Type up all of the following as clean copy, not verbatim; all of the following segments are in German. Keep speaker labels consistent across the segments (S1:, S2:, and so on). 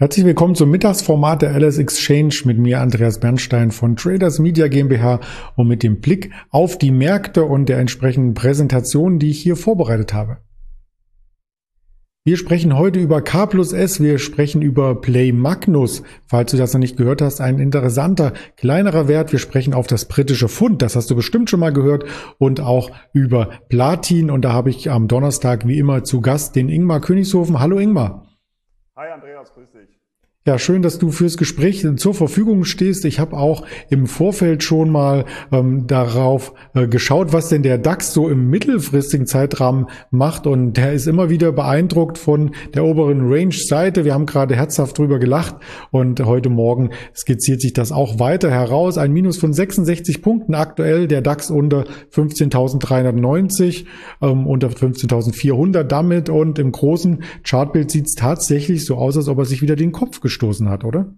S1: Herzlich willkommen zum Mittagsformat der LS Exchange mit mir, Andreas Bernstein von Traders Media GmbH und mit dem Blick auf die Märkte und der entsprechenden Präsentation, die ich hier vorbereitet habe. Wir sprechen heute über K plus S, wir sprechen über Play Magnus. Falls du das noch nicht gehört hast, ein interessanter, kleinerer Wert. Wir sprechen auf das britische Pfund, das hast du bestimmt schon mal gehört, und auch über Platin. Und da habe ich am Donnerstag wie immer zu Gast den Ingmar Königshofen. Hallo Ingmar.
S2: Hi Andreas, grüß dich.
S1: Ja, schön, dass du fürs Gespräch zur Verfügung stehst. Ich habe auch im Vorfeld schon mal darauf geschaut, was denn der DAX so im mittelfristigen Zeitrahmen macht. Und der ist immer wieder beeindruckt von der oberen Range-Seite. Wir haben gerade herzhaft drüber gelacht. Und heute Morgen skizziert sich das auch weiter heraus. Ein Minus von 66 Punkten aktuell. Der DAX unter 15.390, unter 15.400 damit. Und im großen Chartbild sieht es tatsächlich so aus, als ob er sich wieder den Kopf gestoßen hat, oder?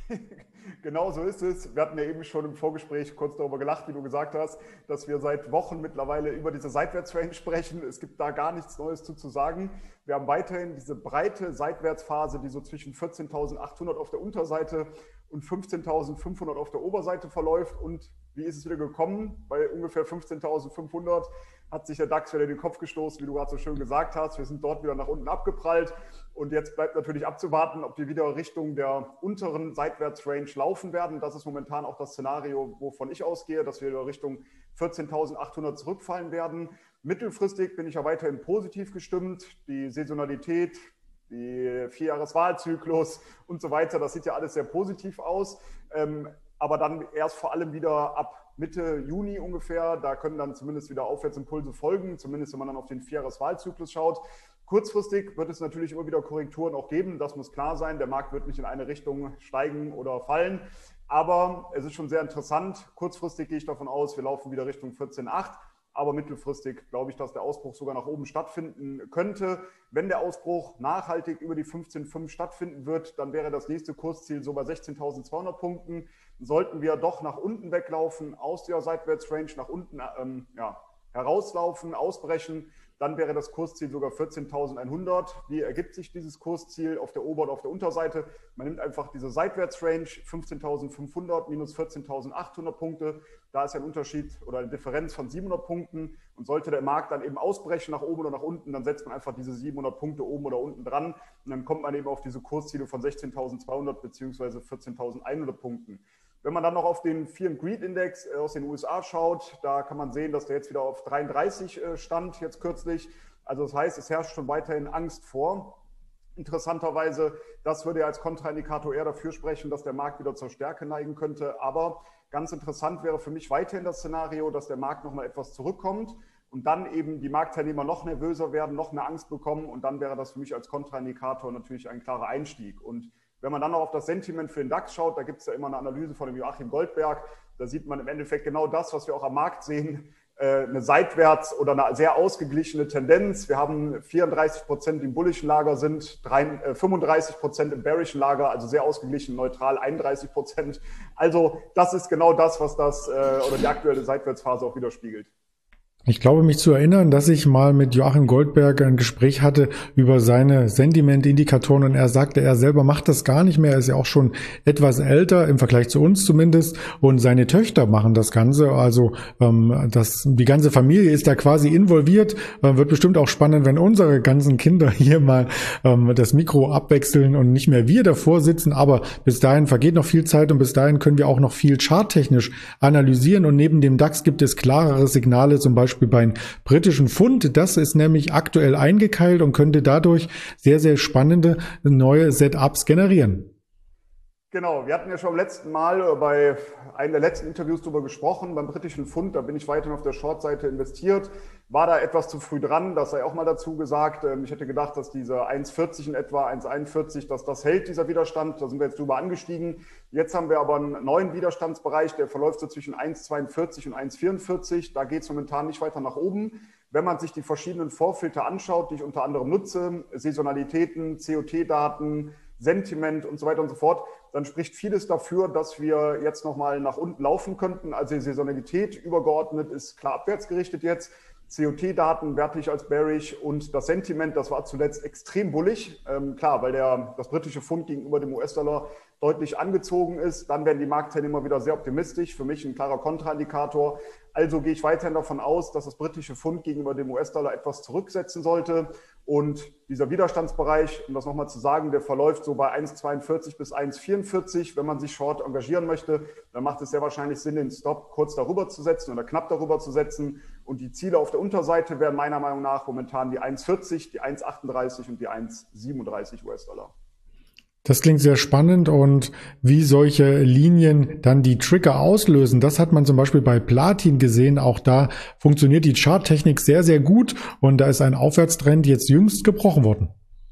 S2: Genau so ist es. Wir hatten ja eben schon im Vorgespräch kurz darüber gelacht, wie du gesagt hast, dass wir seit Wochen mittlerweile über diese Seitwärtsrange sprechen. Es gibt da gar nichts Neues zu sagen. Wir haben weiterhin diese breite Seitwärtsphase, die so zwischen 14.800 auf der Unterseite und 15.500 auf der Oberseite verläuft. Und wie ist es wieder gekommen? Bei ungefähr 15.500 hat sich der DAX wieder den Kopf gestoßen, wie du gerade so schön gesagt hast. Wir sind dort wieder nach unten abgeprallt. Und jetzt bleibt natürlich abzuwarten, ob wir wieder Richtung der unteren Seitwärtsrange laufen werden. Das ist momentan auch das Szenario, wovon ich ausgehe, dass wir wieder Richtung 14.800 zurückfallen werden. Mittelfristig bin ich ja weiterhin positiv gestimmt. Die Saisonalität, die Vierjahreswahlzyklus und so weiter, das sieht ja alles sehr positiv aus. Aber dann erst vor allem wieder ab Mitte Juni ungefähr, da können dann zumindest wieder Aufwärtsimpulse folgen, zumindest wenn man dann auf den Vierjahreswahlzyklus schaut. Kurzfristig wird es natürlich immer wieder Korrekturen auch geben, das muss klar sein. Der Markt wird nicht in eine Richtung steigen oder fallen, aber es ist schon sehr interessant. Kurzfristig gehe ich davon aus, wir laufen wieder Richtung 14,8. Aber mittelfristig glaube ich, dass der Ausbruch sogar nach oben stattfinden könnte. Wenn der Ausbruch nachhaltig über die 15,5 stattfinden wird, dann wäre das nächste Kursziel so bei 16.200 Punkten. Sollten wir doch nach unten weglaufen, aus der Seitwärtsrange nach unten herauslaufen, ausbrechen, dann wäre das Kursziel sogar 14.100. Wie ergibt sich dieses Kursziel auf der Ober- und auf der Unterseite? Man nimmt einfach diese Seitwärtsrange, 15.500 minus 14.800 Punkte. Da ist ja ein Unterschied oder eine Differenz von 700 Punkten. Und sollte der Markt dann eben ausbrechen nach oben oder nach unten, dann setzt man einfach diese 700 Punkte oben oder unten dran. Und dann kommt man eben auf diese Kursziele von 16.200 bzw. 14.100 Punkten. Wenn man dann noch auf den Fear and Greed Index aus den USA schaut, da kann man sehen, dass der jetzt wieder auf 33 stand, jetzt kürzlich. Also das heißt, es herrscht schon weiterhin Angst vor. Interessanterweise, das würde ja als Kontraindikator eher dafür sprechen, dass der Markt wieder zur Stärke neigen könnte. Aber ganz interessant wäre für mich weiterhin das Szenario, dass der Markt nochmal etwas zurückkommt und dann eben die Marktteilnehmer noch nervöser werden, noch mehr Angst bekommen. Und dann wäre das für mich als Kontraindikator natürlich ein klarer Einstieg. Und wenn man dann noch auf das Sentiment für den DAX schaut, da gibt es ja immer eine Analyse von dem Joachim Goldberg, da sieht man im Endeffekt genau das, was wir auch am Markt sehen, eine seitwärts oder eine sehr ausgeglichene Tendenz. Wir haben 34% im bullischen Lager sind, 35% im bearischen Lager, also sehr ausgeglichen, neutral 31%. Also das ist genau das, was das oder die aktuelle Seitwärtsphase auch widerspiegelt.
S1: Ich glaube, mich zu erinnern, dass ich mal mit Joachim Goldberg ein Gespräch hatte über seine Sentimentindikatoren und er sagte, er selber macht das gar nicht mehr. Er ist ja auch schon etwas älter, im Vergleich zu uns zumindest, und seine Töchter machen das Ganze. Also die ganze Familie ist da quasi involviert. Wird bestimmt auch spannend, wenn unsere ganzen Kinder hier mal das Mikro abwechseln und nicht mehr wir davor sitzen. Aber bis dahin vergeht noch viel Zeit und bis dahin können wir auch noch viel charttechnisch analysieren. Und neben dem DAX gibt es klarere Signale, zum Beispiel beim britischen Pfund. Das ist nämlich aktuell eingekeilt und könnte dadurch sehr, sehr spannende neue Setups generieren.
S2: Genau, wir hatten ja schon beim letzten Mal bei einem der letzten Interviews darüber gesprochen, beim britischen Pfund, da bin ich weiterhin auf der Short-Seite investiert, war da etwas zu früh dran, das sei auch mal dazu gesagt. Ich hätte gedacht, dass diese 1,40 in etwa, 1,41, dass das hält, dieser Widerstand, da sind wir jetzt drüber angestiegen. Jetzt haben wir aber einen neuen Widerstandsbereich, der verläuft so zwischen 1,42 und 1,44, da geht es momentan nicht weiter nach oben. Wenn man sich die verschiedenen Vorfilter anschaut, die ich unter anderem nutze, Saisonalitäten, COT-Daten, Sentiment und so weiter und so fort, dann spricht vieles dafür, dass wir jetzt nochmal nach unten laufen könnten. Also die Saisonalität übergeordnet ist klar abwärts gerichtet jetzt. COT-Daten werte ich als bearish und das Sentiment, das war zuletzt extrem bullig. Klar, weil das britische Pfund gegenüber dem US-Dollar deutlich angezogen ist. Dann werden die Marktteilnehmer wieder sehr optimistisch. Für mich ein klarer Kontraindikator. Also gehe ich weiterhin davon aus, dass das britische Pfund gegenüber dem US-Dollar etwas zurücksetzen sollte. Und dieser Widerstandsbereich, um das nochmal zu sagen, der verläuft so bei 1,42 bis 1,44. Wenn man sich short engagieren möchte, dann macht es sehr wahrscheinlich Sinn, den Stop kurz darüber zu setzen oder knapp darüber zu setzen. Und die Ziele auf der Unterseite wären meiner Meinung nach momentan die 1,40, die 1,38 und die 1,37 US-Dollar.
S1: Das klingt sehr spannend, und wie solche Linien dann die Trigger auslösen, das hat man zum Beispiel bei Platin gesehen. Auch da funktioniert die Charttechnik sehr, sehr gut, und da ist ein Aufwärtstrend jetzt jüngst gebrochen worden.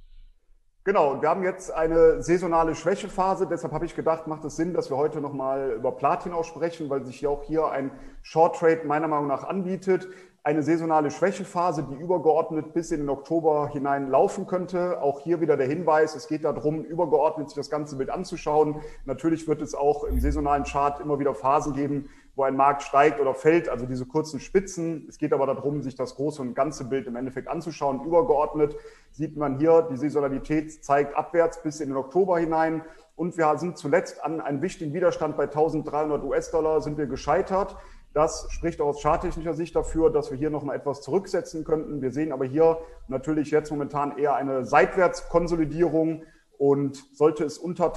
S2: Genau, wir haben jetzt eine saisonale Schwächephase, deshalb habe ich gedacht, macht es Sinn, dass wir heute nochmal über Platin auch sprechen, weil sich auch hier ein Short Trade meiner Meinung nach anbietet. Eine saisonale Schwächephase, die übergeordnet bis in den Oktober hinein laufen könnte. Auch hier wieder der Hinweis, es geht darum, übergeordnet sich das ganze Bild anzuschauen. Natürlich wird es auch im saisonalen Chart immer wieder Phasen geben, wo ein Markt steigt oder fällt, also diese kurzen Spitzen. Es geht aber darum, sich das große und ganze Bild im Endeffekt anzuschauen. Übergeordnet sieht man hier, die Saisonalität zeigt abwärts bis in den Oktober hinein. Und wir sind zuletzt an einem wichtigen Widerstand bei 1300 US-Dollar sind wir gescheitert. Das spricht aus charttechnischer Sicht dafür, dass wir hier nochmal etwas zurücksetzen könnten. Wir sehen aber hier natürlich jetzt momentan eher eine Seitwärtskonsolidierung, und sollte es unter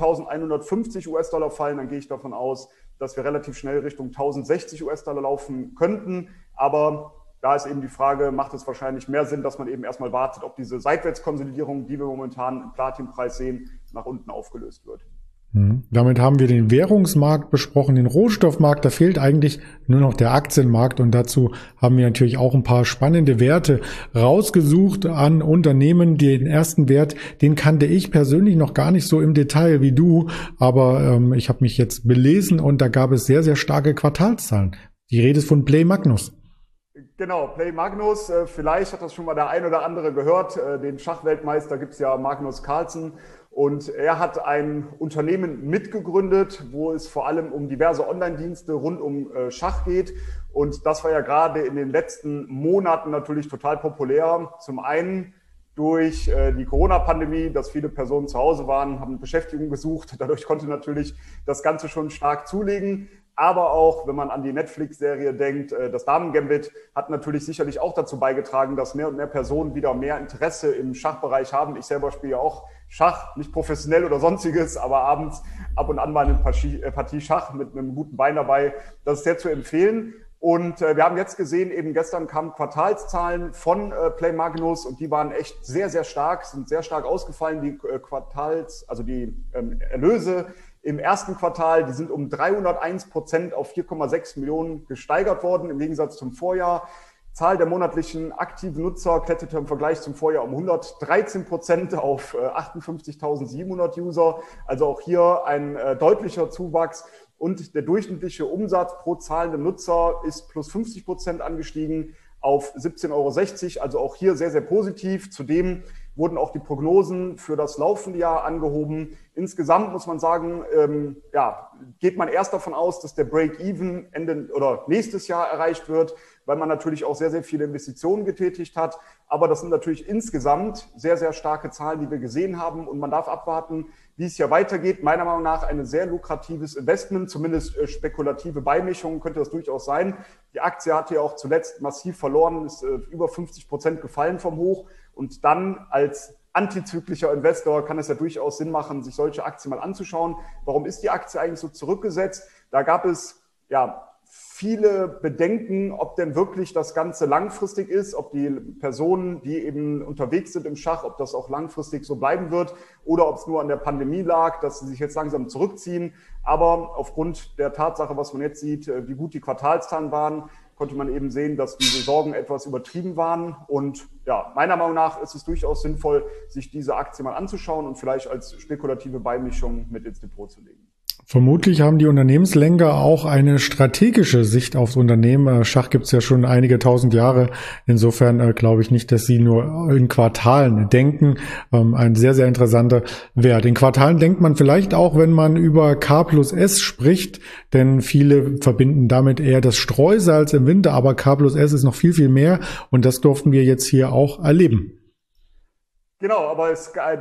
S2: 1150 US-Dollar fallen, dann gehe ich davon aus, dass wir relativ schnell Richtung 1060 US-Dollar laufen könnten. Aber da ist eben die Frage, macht es wahrscheinlich mehr Sinn, dass man eben erstmal wartet, ob diese Seitwärtskonsolidierung, die wir momentan im Platinpreis sehen, nach unten aufgelöst wird.
S1: Damit haben wir den Währungsmarkt besprochen, den Rohstoffmarkt. Da fehlt eigentlich nur noch der Aktienmarkt, und dazu haben wir natürlich auch ein paar spannende Werte rausgesucht an Unternehmen. Den ersten Wert, den kannte ich persönlich noch gar nicht so im Detail wie du, aber ich habe mich jetzt belesen, und da gab es sehr, sehr starke Quartalszahlen. Die Rede ist von Play Magnus.
S2: Genau, Play Magnus, vielleicht hat das schon mal der ein oder andere gehört. Den Schachweltmeister gibt es ja, Magnus Carlsen. Und er hat ein Unternehmen mitgegründet, wo es vor allem um diverse Online-Dienste rund um Schach geht. Und das war ja gerade in den letzten Monaten natürlich total populär. Zum einen durch die Corona-Pandemie, dass viele Personen zu Hause waren, haben Beschäftigung gesucht. Dadurch konnte natürlich das Ganze schon stark zulegen. Aber auch, wenn man an die Netflix-Serie denkt, das Damen-Gambit hat natürlich sicherlich auch dazu beigetragen, dass mehr und mehr Personen wieder mehr Interesse im Schachbereich haben. Ich selber spiele ja auch Schach, nicht professionell oder sonstiges, aber abends ab und an mal eine Partie Schach mit einem guten Bein dabei. Das ist sehr zu empfehlen. Und wir haben jetzt gesehen, eben gestern kamen Quartalszahlen von Play Magnus, und die waren echt sehr, sehr stark, sind sehr stark ausgefallen, die die Erlöse im ersten Quartal, die sind um 301% auf 4,6 Millionen gesteigert worden, im Gegensatz zum Vorjahr. Zahl der monatlichen aktiven Nutzer kletterte im Vergleich zum Vorjahr um 113% auf 58.700 User. Also auch hier ein deutlicher Zuwachs. Und der durchschnittliche Umsatz pro zahlenden Nutzer ist plus 50% angestiegen auf 17,60 €. Also auch hier sehr, sehr positiv. Zudem wurden auch die Prognosen für das laufende Jahr angehoben. Insgesamt muss man sagen, geht man erst davon aus, dass der Break-Even Ende oder nächstes Jahr erreicht wird, weil man natürlich auch sehr, sehr viele Investitionen getätigt hat. Aber das sind natürlich insgesamt sehr, sehr starke Zahlen, die wir gesehen haben. Und man darf abwarten, wie es hier weitergeht. Meiner Meinung nach ein sehr lukratives Investment, zumindest spekulative Beimischung könnte das durchaus sein. Die Aktie hat ja auch zuletzt massiv verloren, ist über 50% gefallen vom Hoch. Und dann als antizyklischer Investor kann es ja durchaus Sinn machen, sich solche Aktien mal anzuschauen. Warum ist die Aktie eigentlich so zurückgesetzt? Da gab es viele Bedenken, ob denn wirklich das Ganze langfristig ist, ob die Personen, die eben unterwegs sind im Schach, ob das auch langfristig so bleiben wird oder ob es nur an der Pandemie lag, dass sie sich jetzt langsam zurückziehen. Aber aufgrund der Tatsache, was man jetzt sieht, wie gut die Quartalszahlen waren, konnte man eben sehen, dass diese Sorgen etwas übertrieben waren. Und ja, meiner Meinung nach ist es durchaus sinnvoll, sich diese Aktie mal anzuschauen und vielleicht als spekulative Beimischung mit ins Depot zu legen.
S1: Vermutlich haben die Unternehmenslenker auch eine strategische Sicht aufs Unternehmen. Schach gibt's ja schon einige tausend Jahre. Insofern glaube ich nicht, dass sie nur in Quartalen denken. Ein sehr, sehr interessanter Wert. In Quartalen denkt man vielleicht auch, wenn man über K+S spricht, denn viele verbinden damit eher das Streusalz im Winter, aber K+S ist noch viel, viel mehr und das durften wir jetzt hier auch erleben.
S2: Genau, aber die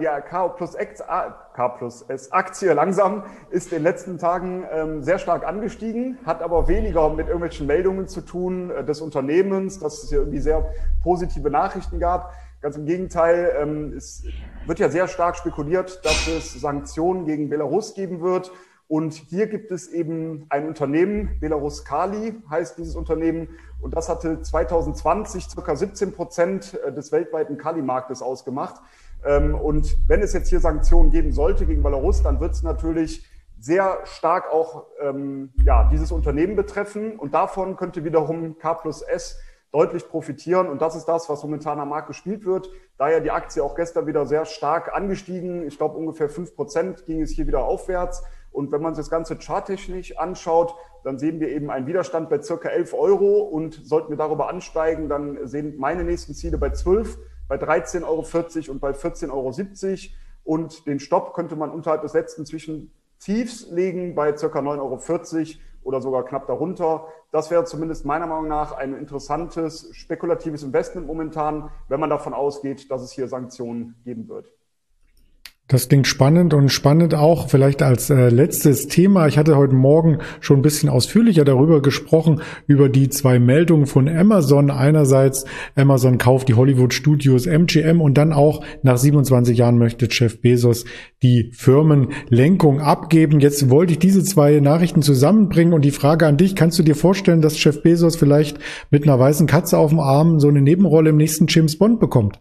S2: K+S-Aktie langsam ist in den letzten Tagen sehr stark angestiegen, hat aber weniger mit irgendwelchen Meldungen zu tun des Unternehmens, dass es hier irgendwie sehr positive Nachrichten gab. Ganz im Gegenteil, es wird ja sehr stark spekuliert, dass es Sanktionen gegen Belarus geben wird. Und hier gibt es eben ein Unternehmen, Belarus Kali heißt dieses Unternehmen, und das hatte 2020 ca. 17% des weltweiten Kali-Marktes ausgemacht. Und wenn es jetzt hier Sanktionen geben sollte gegen Belarus, dann wird es natürlich sehr stark auch dieses Unternehmen betreffen. Und davon könnte wiederum K+S deutlich profitieren. Und das ist das, was momentan am Markt gespielt wird. Daher die Aktie auch gestern wieder sehr stark angestiegen. Ich glaube, ungefähr 5% ging es hier wieder aufwärts. Und wenn man sich das Ganze charttechnisch anschaut, dann sehen wir eben einen Widerstand bei circa 11 Euro. Und sollten wir darüber ansteigen, dann sehen meine nächsten Ziele bei 12, bei 13,40 Euro und bei 14,70 Euro. Und den Stopp könnte man unterhalb des letzten Zwischentiefs legen bei circa 9,40 Euro oder sogar knapp darunter. Das wäre zumindest meiner Meinung nach ein interessantes, spekulatives Investment momentan, wenn man davon ausgeht, dass es hier Sanktionen geben wird.
S1: Das klingt spannend und spannend auch vielleicht als letztes Thema. Ich hatte heute Morgen schon ein bisschen ausführlicher darüber gesprochen, über die zwei Meldungen von Amazon. Einerseits, Amazon kauft die Hollywood Studios MGM und dann auch nach 27 Jahren möchte Jeff Bezos die Firmenlenkung abgeben. Jetzt wollte ich diese zwei Nachrichten zusammenbringen und die Frage an dich, kannst du dir vorstellen, dass Jeff Bezos vielleicht mit einer weißen Katze auf dem Arm so eine Nebenrolle im nächsten James Bond bekommt?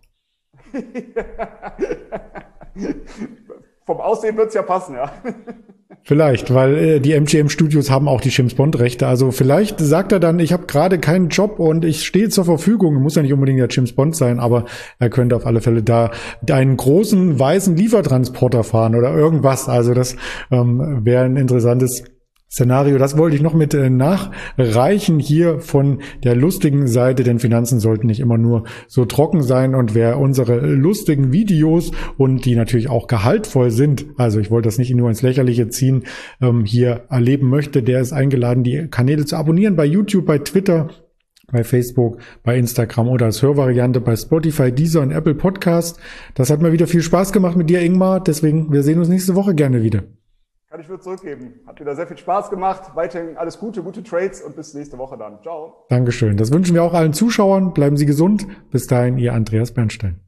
S2: Vom Aussehen wird es ja passen, ja.
S1: Vielleicht, weil die MGM Studios haben auch die James Bond Rechte. Also vielleicht sagt er dann, ich habe gerade keinen Job und ich stehe zur Verfügung. Muss ja nicht unbedingt der James Bond sein, aber er könnte auf alle Fälle da einen großen weißen Liefertransporter fahren oder irgendwas. Also das wäre ein interessantes Szenario. Das wollte ich noch mit nachreichen hier von der lustigen Seite, denn Finanzen sollten nicht immer nur so trocken sein und wer unsere lustigen Videos und die natürlich auch gehaltvoll sind, also ich wollte das nicht nur ins Lächerliche ziehen, hier erleben möchte, der ist eingeladen, die Kanäle zu abonnieren bei YouTube, bei Twitter, bei Facebook, bei Instagram oder als Hörvariante bei Spotify, Deezer und Apple Podcast. Das hat mir wieder viel Spaß gemacht mit dir, Ingmar, deswegen wir sehen uns nächste Woche gerne wieder.
S2: Kann ich nur zurückgeben. Hat wieder sehr viel Spaß gemacht. Weiterhin alles Gute, gute Trades und bis nächste Woche dann. Ciao.
S1: Dankeschön. Das wünschen wir auch allen Zuschauern. Bleiben Sie gesund. Bis dahin, Ihr Andreas Bernstein.